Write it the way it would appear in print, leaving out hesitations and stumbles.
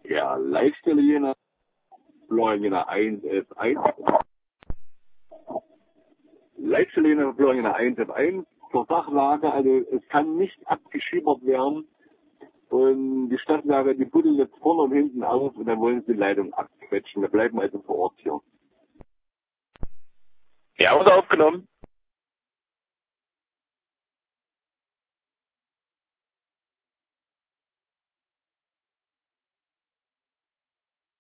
Ja, Leitstelle Jena, Florian Jena 1F1. Leitstelle Jena, Florian Jena 1F1. Zur Sachlage, also es kann nicht abgeschiebert werden. Und die Stadtwerke, die buddeln jetzt vorne und hinten auf und dann wollen sie die Leitung abquetschen. Wir bleiben also vor Ort hier. Ja, was aufgenommen.